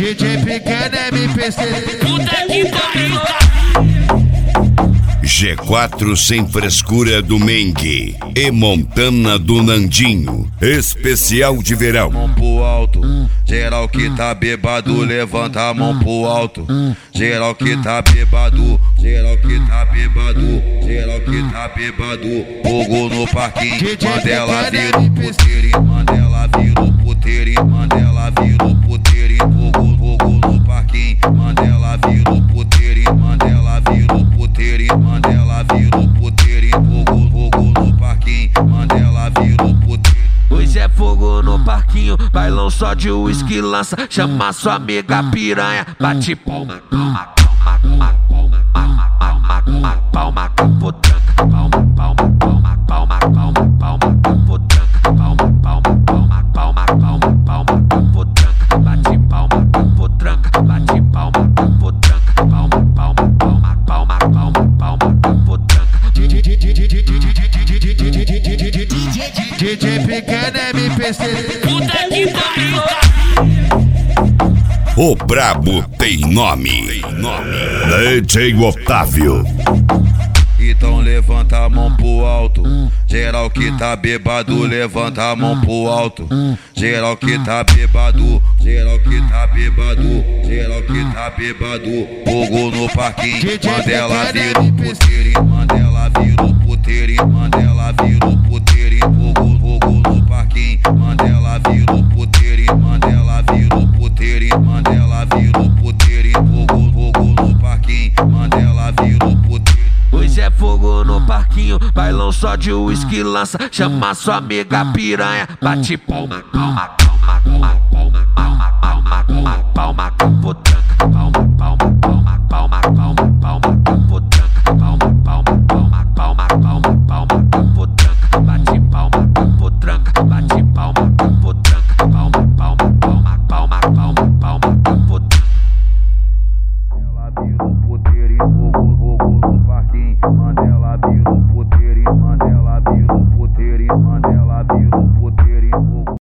DJ pequeno MPC. Puta que pariu. G4 sem frescura do Mengue e Montana do Nandinho, especial de verão. Mão pro alto, geral que tá bebado, levanta a mão pro alto. Geral que tá bebado, geral que tá bebado, geral que tá bebado. Fogo no parquinho, Mandela vira o puteirinho, Mandela vira o puteirinho, Mandela vira o puteirinho. Fogo no parquinho, Mandela vira o puteirinho, Mandela vira o puteirinho, Mandela vira o puteirinho. Fogo no parquinho, Mandela vira o puteirinho. Hoje é fogo no parquinho, bailão só de uísque lança. Chama sua amiga piranha, bate palma, palma, palma, palma, palma, palma, palma, palma, capotranca, palma, palma, palma, palma, palma, palma, capotranca, palma, palma, palma, palma, palma, palma, capotranca, bate palma, capotranca, bate palma, capotranca, palma, palma, palma, palma, palma, palma, capotranca. DJ pequeno MPC. Puta que pariu. O brabo tem nome. DJ Otávio. Então levanta a mão pro alto. Geral que tá bebado, levanta a mão pro alto. Geral que tá bebado, geral que tá bebado, geral que tá bebado. Fogo no parquinho, Mandela vira o puteirinho, Mandela vira o puteirinho, Mandela vira o puteirinho. Fogo no parquinho, Mandela vira o puteirinho, Mandela vira o puteirinho, Mandela vira o puteirinho. Fogo no parquinho, Mandela vira o puteirinho. Hoje é fogo no parquinho, bailão só de uísque lança. Chama sua amiga piranha, bate palma, palma, palma, palma, palma, palma, palma, palma, palma, capotranca.